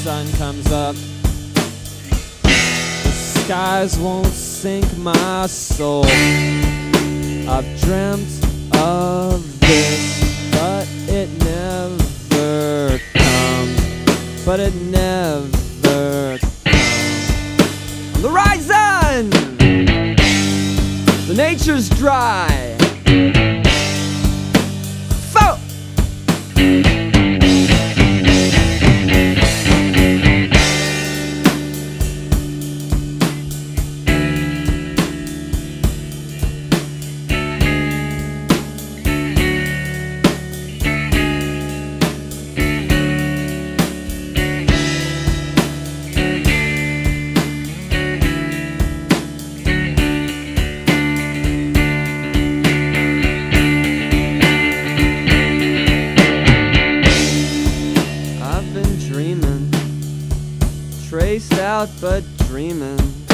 sun comes up. The skies won't sink my soul. I've dreamt of this, but it never comes. But it never comes. On the horizon, the nature's dry. Traced out but dreaming.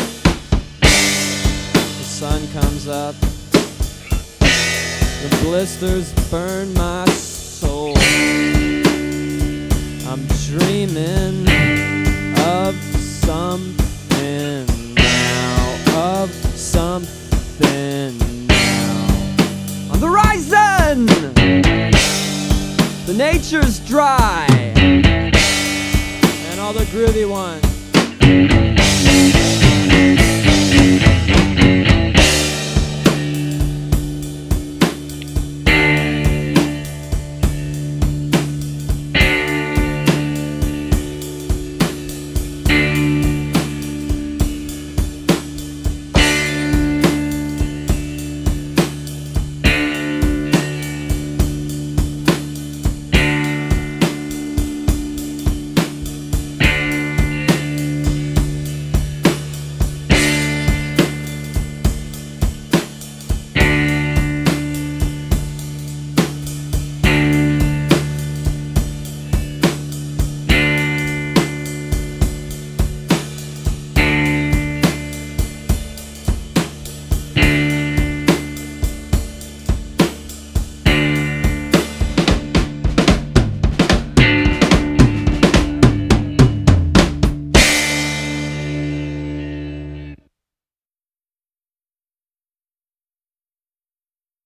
The sun comes up. The blisters burn my soul. I'm dreaming of something now. Of something now. On the horizon, the nature's dry. And all the groovy ones.